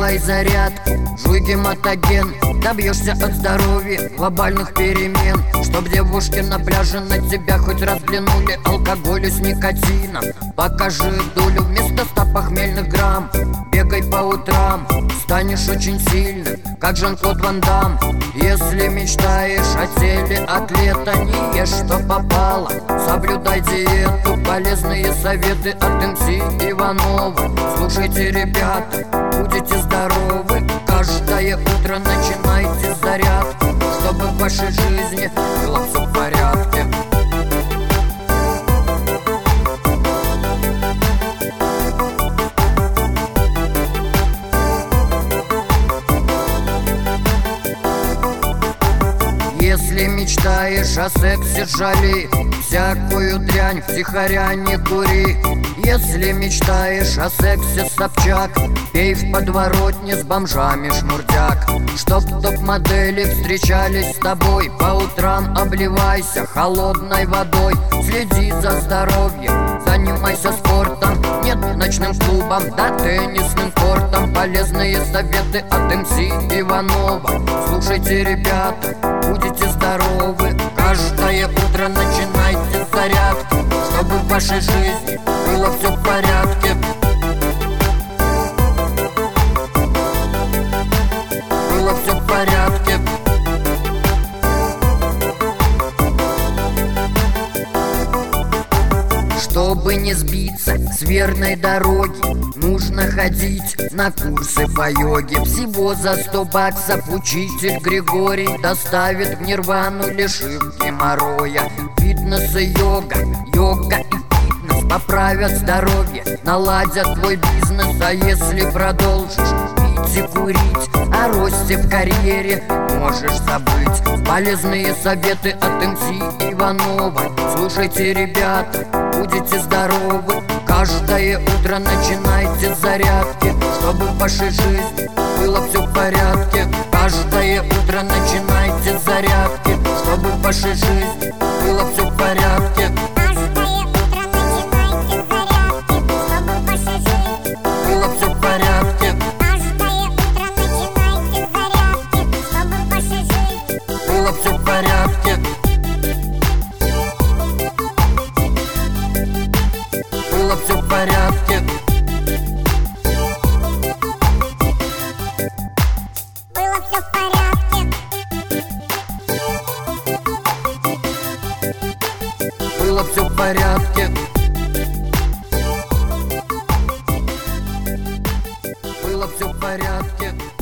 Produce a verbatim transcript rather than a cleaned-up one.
делай зарядку, жуй гематоген, добьешься от здоровья глобальных перемен. Чтоб девушки на пляже на тебя хоть раз взглянули, алкоголю с никотином покажи долю вместо ста похмельных грамм. Бегай по утрам, станешь очень сильным, как Жан-Клод Ван Дам. Если мечтаешь о теле атлета, не ешь, что попало, соблюдай диету. Полезные советы от эм си Иванова. Слушайте, ребята, будете здоровы. Каждое утро начинайте с зарядки, чтобы в вашей жизни было все в порядке. Если мечтаешь о сексе, жали всякую дрянь, втихаря не кури. Если мечтаешь о сексе, Собчак, пей в подворотне с бомжами шмурдяк. Чтоб топ-модели встречались с тобой, по утрам обливайся холодной водой. Следи за здоровьем, занимайся спортом, нет ночным клубом, да теннисным кортом. Полезные советы от эм си Иванова. Слушайте, ребята, будете здоровы. Каждое утро начинайте с зарядки, чтобы в вашей жизни было все в порядке. Было все в порядке. Чтобы не сбиться с верной дороги, нужно ходить на курсы по йоге. Всего за сто баксов учитель Григорий доставит в нирвану, лишив геморроя. Фитнес и йога, йога и фитнес поправят здоровье, наладят твой бизнес. А если продолжишь пить и курить, о росте в карьере можешь забыть. Полезные советы от эм си Иванова. Слушайте, ребята, будете здоровы. Каждое утро начинайте с зарядки, чтобы в вашей жизни было все в порядке. Каждое утро начинайте с зарядки, чтобы в вашей жизни было все в порядке. Каждое утро начинайте с зарядки, чтобы в вашей жизни Было все в порядке. Каждое утро начинайте с зарядки, чтобы в вашей жизни Было все в порядке. Было все в порядке. было все в порядке. Было все в порядке. Было все в порядке.